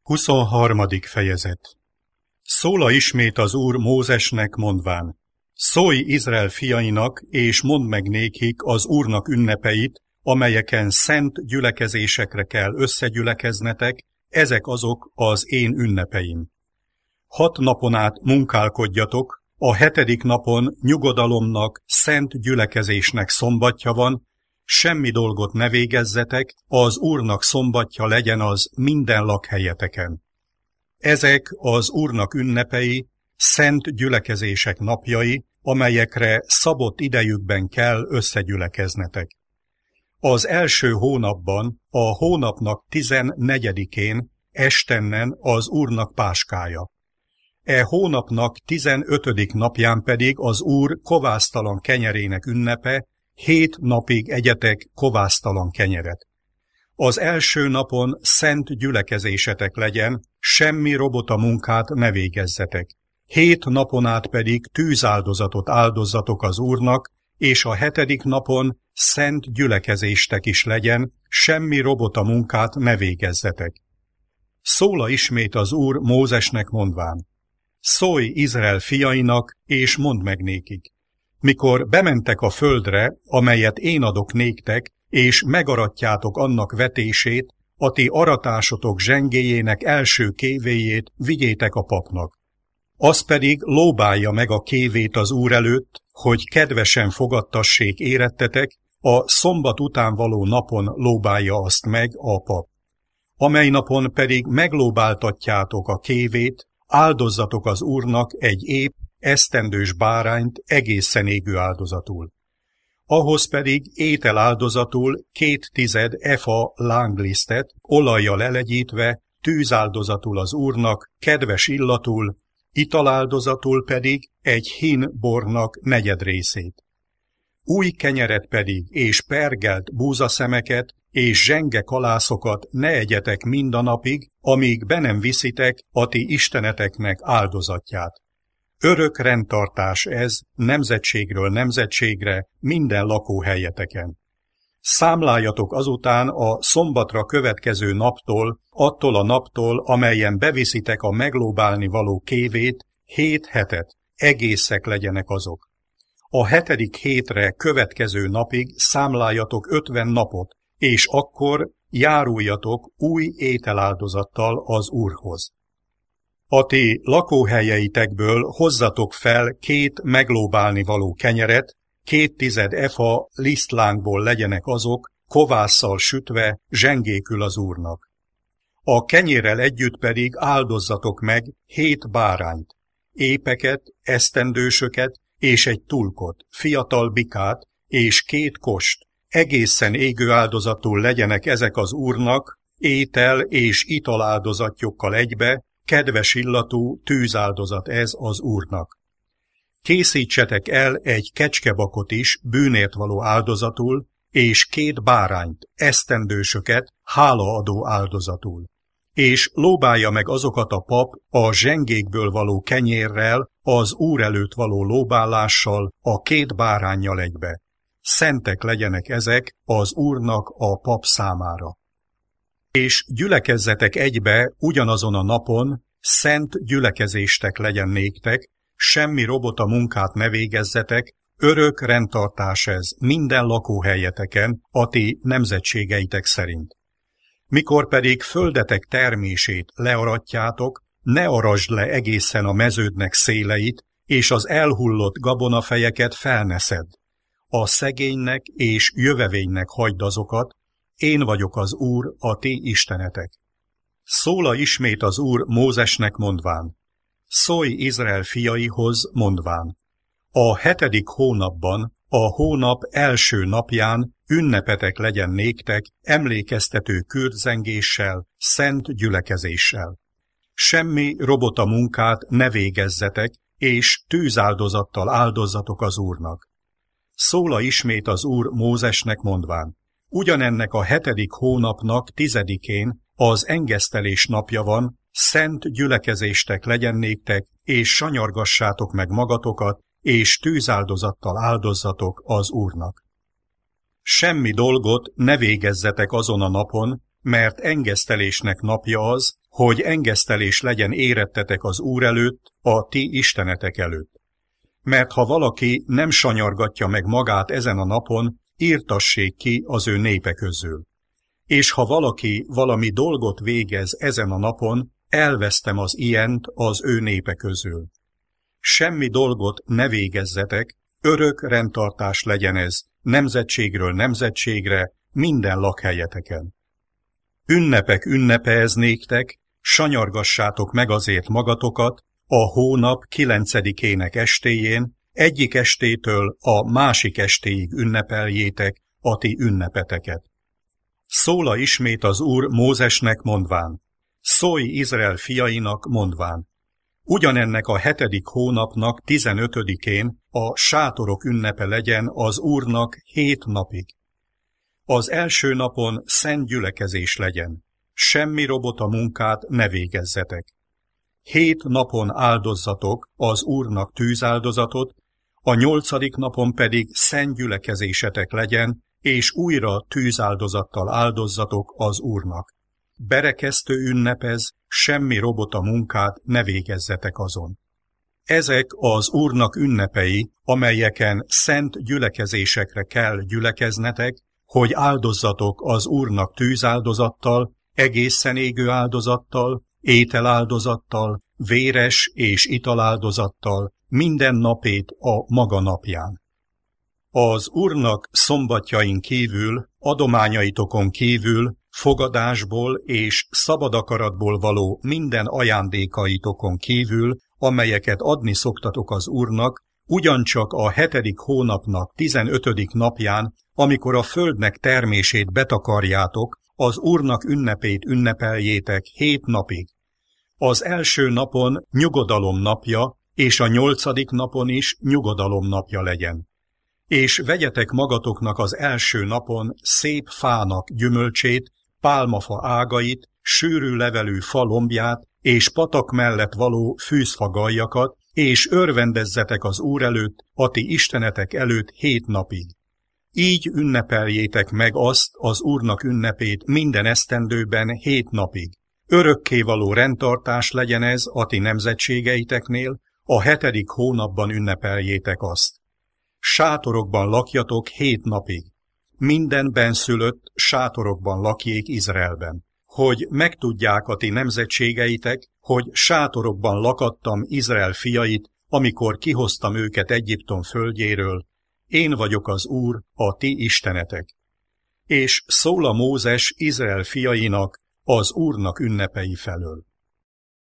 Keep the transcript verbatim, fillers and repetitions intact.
huszonharmadik fejezet. Szóla ismét az Úr Mózesnek mondván: Szólj Izrael fiainak, és mondd meg nékik az Úrnak ünnepeit, amelyeken szent gyülekezésekre kell összegyülekeznetek, ezek azok az én ünnepeim. Hat napon át munkálkodjatok, a hetedik napon nyugodalomnak, szent gyülekezésnek szombatja van, semmi dolgot ne végezzetek, az Úrnak szombatja legyen az minden lakhelyeteken. Ezek az Úrnak ünnepei, szent gyülekezések napjai, amelyekre szabott idejükben kell összegyülekeznetek. Az első hónapban, a hónapnak tizennegyedikén, estennen az Úrnak páskája. E hónapnak tizenötödik napján pedig az Úr kovásztalan kenyerének ünnepe, hét napig egyetek kovásztalan kenyeret. Az első napon szent gyülekezésetek legyen, semmi robota munkát ne végezzetek. Hét napon át pedig tűzáldozatot áldozzatok az Úrnak, és a hetedik napon szent gyülekezéstek is legyen, semmi robota munkát ne végezzetek. Szóla ismét az Úr Mózesnek mondván: Szólj Izrael fiainak, és mondd meg nékik. Mikor bementek a földre, amelyet én adok néktek, és megaratjátok annak vetését, a ti aratásotok zsengéjének első kévéjét vigyétek a papnak. Az pedig lóbálja meg a kévét az Úr előtt, hogy kedvesen fogadtassék érettetek, a szombat után való napon lóbálja azt meg a pap. Amely napon pedig meglóbáltatjátok a kévét, áldozzatok az Úrnak egy ép, esztendős bárányt egészen égő áldozatul. Ahhoz pedig ételáldozatul két tized efa lánglisztet, olajjal elegyítve, tűzáldozatul az Úrnak, kedves illatul, italáldozatul pedig egy hin bornak negyed részét. Új kenyeret pedig és pergelt búzaszemeket és zsenge kalászokat ne egyetek mind a napig, amíg be nem viszitek a ti isteneteknek áldozatját. Örök rendtartás ez, nemzetségről nemzetségre, minden lakóhelyeteken. Számláljatok azután a szombatra következő naptól, attól a naptól, amelyen beviszitek a meglóbálni való kévét, hét hetet, egészek legyenek azok. A hetedik hétre következő napig számláljatok ötven napot, és akkor járuljatok új ételáldozattal az Úrhoz. A ti lakóhelyeitekből hozzatok fel két meglóbálni való kenyeret, két tized efa lisztlángból legyenek azok, kovásszal sütve, zsengékül az Úrnak. A kenyérrel együtt pedig áldozzatok meg hét bárányt, épeket, esztendősöket és egy tulkot, fiatal bikát és két kost, egészen égő áldozatul legyenek ezek az Úrnak, étel és italáldozatjukkal egybe, kedves illatú tűzáldozat ez az Úrnak. Készítsetek el egy kecskebakot is bűnért való áldozatul, és két bárányt, esztendősöket hálaadó áldozatul. És lóbálja meg azokat a pap a zsengékből való kenyérrel, az Úr előtt való lóbálással, a két báránnyal egybe. Szentek legyenek ezek az Úrnak a pap számára. És gyülekezzetek egybe ugyanazon a napon, szent gyülekezéstek legyen néktek, semmi robota munkát ne végezzetek, örök rendtartás ez minden lakóhelyeteken, a ti nemzetségeitek szerint. Mikor pedig földetek termését learatjátok, ne arasd le egészen a meződnek széleit, és az elhullott gabonafejeket felneszed. A szegénynek és jövevénynek hagyd azokat, én vagyok az Úr, a ti istenetek. Szóla ismét az Úr Mózesnek mondván: Szólj Izrael fiaihoz mondván: A hetedik hónapban, a hónap első napján ünnepetek legyen néktek, emlékeztető kürtzengéssel, szent gyülekezéssel. Semmi robota munkát ne végezzetek, és tűzáldozattal áldozzatok az Úrnak. Szóla ismét az Úr Mózesnek mondván: Ugyanennek a hetedik hónapnak tizedikén az engesztelés napja van, szent gyülekezéstek legyen néktek, és sanyargassátok meg magatokat, és tűzáldozattal áldozzatok az Úrnak. Semmi dolgot ne végezzetek azon a napon, mert engesztelésnek napja az, hogy engesztelés legyen érettetek az Úr előtt, a ti istenetek előtt. Mert ha valaki nem sanyargatja meg magát ezen a napon, írtassék ki az ő népe közül. És ha valaki valami dolgot végez ezen a napon, elvesztem az ilyent az ő népe közül. Semmi dolgot ne végezzetek, örök rendtartás legyen ez, nemzetségről nemzetségre, minden lakhelyeteken. Ünnepek ünnepe ez néktek, sanyargassátok meg azért magatokat, a hónap kilencedikének estéjén, egyik estétől a másik estéig ünnepeljétek a ti ünnepeteket. Szóla ismét az Úr Mózesnek mondván, szólj Izrael fiainak mondván, ugyanennek a hetedik hónapnak tizenötödikén a sátorok ünnepe legyen az Úrnak hét napig. Az első napon szent gyülekezés legyen, semmi robota munkát ne végezzetek. Hét napon áldozzatok az Úrnak tűzáldozatot, a nyolcadik napon pedig szent gyülekezésetek legyen, és újra tűzáldozattal áldozzatok az Úrnak. Berekesztő ünnepez, semmi robota munkát ne végezzetek azon. Ezek az Úrnak ünnepei, amelyeken szent gyülekezésekre kell gyülekeznetek, hogy áldozzatok az Úrnak tűzáldozattal, egészen égő áldozattal, ételáldozattal, véres és italáldozattal, minden napét a maga napján. Az Úrnak szombatjain kívül, adományaitokon kívül, fogadásból és szabad akaratból való minden ajándékaitokon kívül, amelyeket adni szoktatok az Úrnak, ugyancsak a hetedik hónapnak tizenötödik napján, amikor a földnek termését betakarjátok, az Úrnak ünnepét ünnepeljétek hét napig. Az első napon nyugodalom napja, és a nyolcadik napon is nyugodalom napja legyen. És vegyetek magatoknak az első napon szép fának gyümölcsét, pálmafa ágait, sűrű levelű fa lombját, és patak mellett való fűzfagaljakat, és örvendezzetek az Úr előtt, a ti istenetek előtt hét napig. Így ünnepeljétek meg azt az Úrnak ünnepét minden esztendőben hét napig. Örökkévaló rendtartás legyen ez a ti nemzetségeiteknél, a hetedik hónapban ünnepeljétek azt. Sátorokban lakjatok hét napig. Minden benszülött sátorokban lakjék Izraelben, hogy megtudják a ti nemzetségeitek, hogy sátorokban lakattam Izrael fiait, amikor kihoztam őket Egyiptom földjéről. Én vagyok az Úr, a ti istenetek. És szól a Mózes Izrael fiainak az Úrnak ünnepei felől.